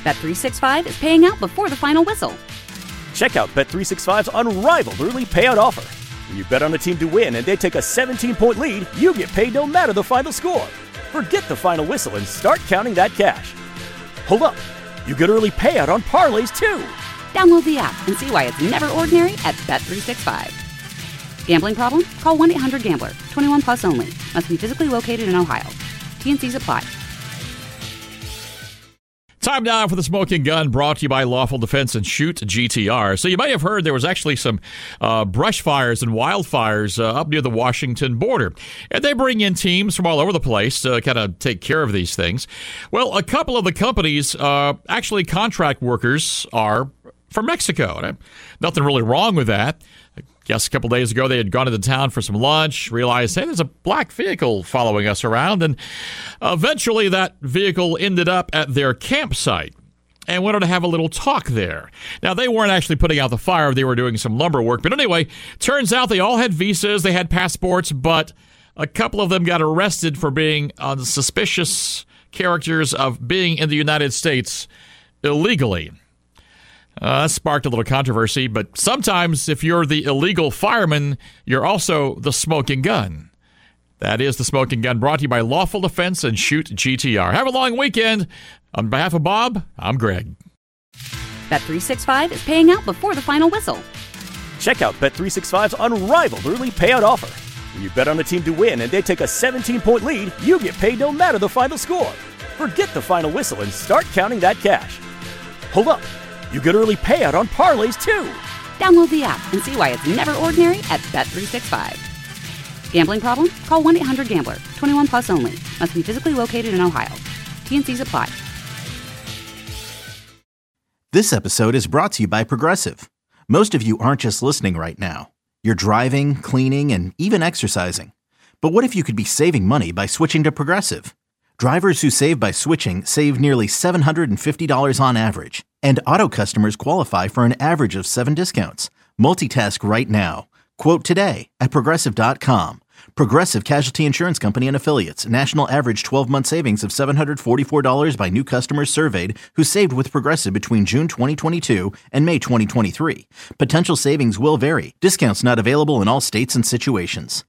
Bet365 is paying out before the final whistle. Check out Bet365's unrivaled early payout offer. When you bet on a team to win and they take a 17-point lead, you get paid no matter the final score. Forget the final whistle and start counting that cash. Hold up. You get early payout on parlays, too. Download the app and see why it's never ordinary at Bet365. Gambling problem? Call 1-800-GAMBLER. 21 plus only. Must be physically located in Ohio. T&Cs apply. Time now for the Smoking Gun, brought to you by Lawful Defense and Shoot GTR. So you may have heard there was actually some brush fires and wildfires up near the Washington border. And they bring in teams from all over the place to kind of take care of these things. Well, a couple of the companies, actually contract workers, are from Mexico. And nothing really wrong with that. I guess a couple days ago they had gone into town for some lunch, realized, hey, there's a black vehicle following us around, and eventually that vehicle ended up at their campsite and wanted to have a little talk there. Now, they weren't actually putting out the fire. They were doing some lumber work. But anyway, turns out they all had visas, they had passports, but a couple of them got arrested for being suspicious characters of being in the United States illegally. That sparked a little controversy, but sometimes if you're the illegal fireman, you're also the smoking gun. That is the Smoking Gun, brought to you by Lawful Defense and Shoot GTR. Have a long weekend. On behalf of Bob, I'm Greg. Bet365 is paying out before the final whistle. Check out Bet365's unrivaled early payout offer. When you bet on a team to win and they take a 17-point lead, you get paid no matter the final score. Forget the final whistle and start counting that cash. Hold up. You get early payout on parlays, too. Download the app and see why it's never ordinary at Bet365. Gambling problem? Call 1-800-GAMBLER. 21 plus only. Must be physically located in Ohio. T&Cs apply. This episode is brought to you by Progressive. Most of you aren't just listening right now. You're driving, cleaning, and even exercising. But what if you could be saving money by switching to Progressive? Drivers who save by switching save nearly $750 on average. And auto customers qualify for an average of 7 discounts. Multitask right now. Quote today at Progressive.com. Progressive Casualty Insurance Company and Affiliates. National average 12-month savings of $744 by new customers surveyed who saved with Progressive between June 2022 and May 2023. Potential savings will vary. Discounts not available in all states and situations.